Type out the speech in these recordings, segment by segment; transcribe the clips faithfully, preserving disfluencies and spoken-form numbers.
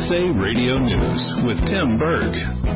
S A Radio News with Tim Berg.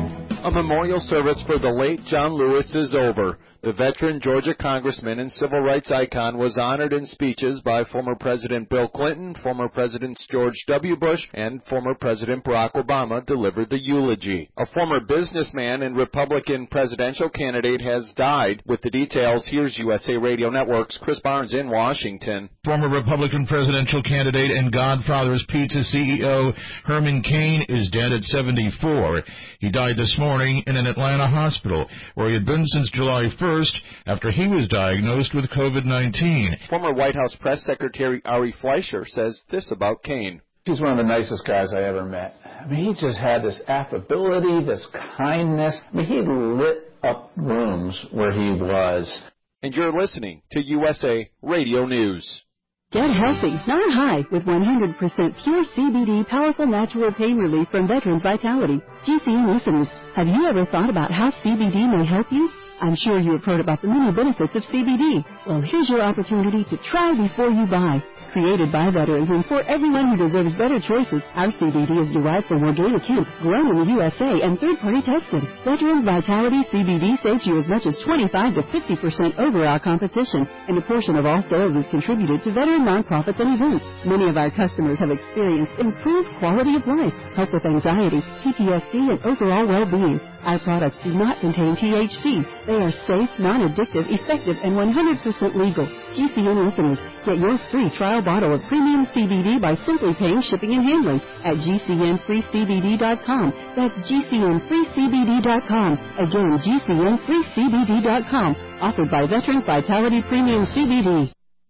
A memorial service for the late John Lewis is over. The veteran Georgia congressman and civil rights icon was honored in speeches by former President Bill Clinton, former Presidents George W. Bush, and former President Barack Obama delivered the eulogy. A former businessman and Republican presidential candidate has died. With the details, here's U S A Radio Network's Chris Barnes in Washington. Former Republican presidential candidate and Godfather's Pizza C E O Herman Cain is dead at seventy-four. He died this morning in an Atlanta hospital where he had been since July first after he was diagnosed with COVID nineteen. Former White House Press Secretary Ari Fleischer says this about Cain. He's one of the nicest guys I ever met. I mean, he just had this affability, this kindness. I mean, he lit up rooms where he was. And you're listening to U S A Radio News. Get healthy, not high, with one hundred percent pure C B D powerful natural pain relief from Veterans Vitality. G C N listeners, have you ever thought about how C B D may help you? I'm sure you have heard about the many benefits of C B D. Well, here's your opportunity to try before you buy. Created by veterans and for everyone who deserves better choices, our C B D is derived from organic hemp, grown in the U S A and third-party tested. Veterans Vitality C B D saves you as much as twenty-five to fifty percent over our competition, and a portion of all sales is contributed to veteran nonprofits and events. Many of our customers have experienced improved quality of life, help with anxiety, P T S D, and overall well-being. Our products do not contain T H C. They are safe, non-addictive, effective, and one hundred percent legal. G C N listeners, get your free trial bottle of premium C B D by simply paying shipping and handling at G C N free C B D dot com. That's G C N free C B D dot com. Again, G C N free C B D dot com. Offered by Veterans Vitality Premium C B D.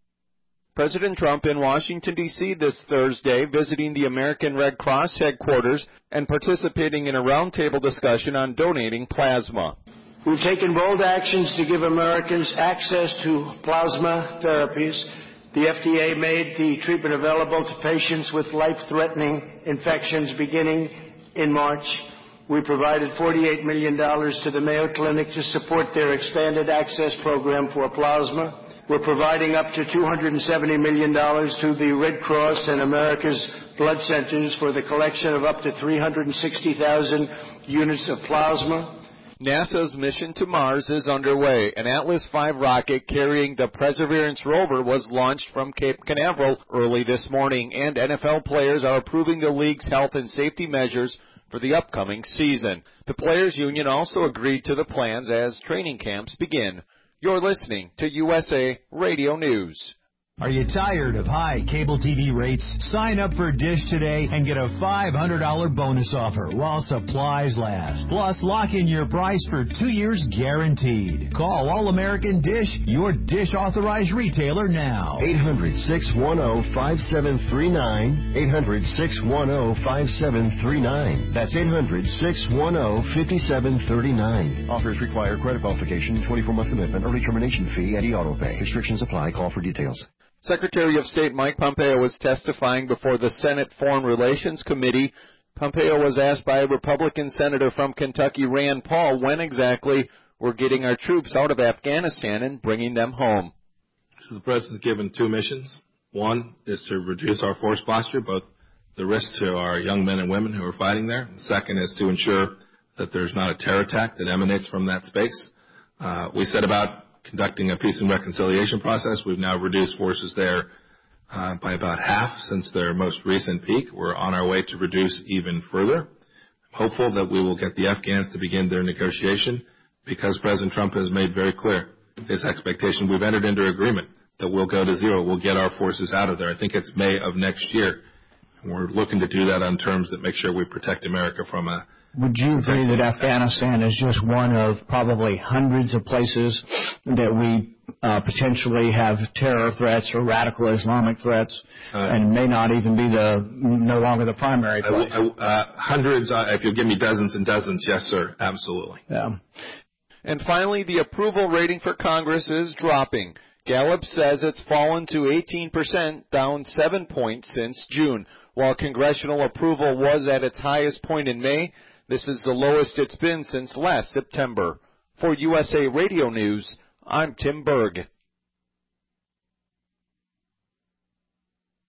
President Trump in Washington, D C this Thursday, visiting the American Red Cross headquarters and participating in a roundtable discussion on donating plasma. We've taken bold actions to give Americans access to plasma therapies. The F D A made the treatment available to patients with life-threatening infections beginning in March. We provided forty-eight million dollars to the Mayo Clinic to support their expanded access program for plasma. We're providing up to two hundred seventy million dollars to the Red Cross and America's Blood Centers for the collection of up to three hundred sixty thousand units of plasma. NASA's mission to Mars is underway. An Atlas five rocket carrying the Perseverance rover was launched from Cape Canaveral early this morning, and N F L players are approving the league's health and safety measures for the upcoming season. The Players Union also agreed to the plans as training camps begin. You're listening to U S A Radio News. Are you tired of high cable T V rates? Sign up for Dish today and get a five hundred dollars bonus offer while supplies last. Plus, lock in your price for two years guaranteed. Call All-American Dish, your Dish authorized retailer now. eight hundred, six one zero, five seven three nine. eight hundred, six one zero, five seven three nine. That's eight hundred, six one zero, five seven three nine. Offers require credit qualification, twenty-four month commitment, early termination fee, and e-auto pay. Restrictions apply. Call for details. Secretary of State Mike Pompeo was testifying before the Senate Foreign Relations Committee. Pompeo was asked by a Republican senator from Kentucky, Rand Paul, when exactly we're getting our troops out of Afghanistan and bringing them home. So the President's given two missions. One is to reduce our force posture, both the risk to our young men and women who are fighting there. The second is to ensure that there's not a terror attack that emanates from that space. Uh, we set about conducting a peace and reconciliation process. We've now reduced forces there uh, by about half since their most recent peak. We're on our way to reduce even further. I'm hopeful that we will get the Afghans to begin their negotiation because President Trump has made very clear his expectation. We've entered into agreement that we'll go to zero. We'll get our forces out of there. I think it's May of next year. And we're looking to do that on terms that make sure we protect America from a Would you agree that Afghanistan is just one of probably hundreds of places that we uh, potentially have terror threats or radical Islamic threats, uh, and may not even be the no longer the primary place? I, I, uh, hundreds. Uh, if you give me dozens and dozens, yes, sir, absolutely. Yeah. And finally, the approval rating for Congress is dropping. Gallup says it's fallen to eighteen percent, down seven points since June. While congressional approval was at its highest point in May, this is the lowest it's been since last September. For U S A Radio News, I'm Tim Berg.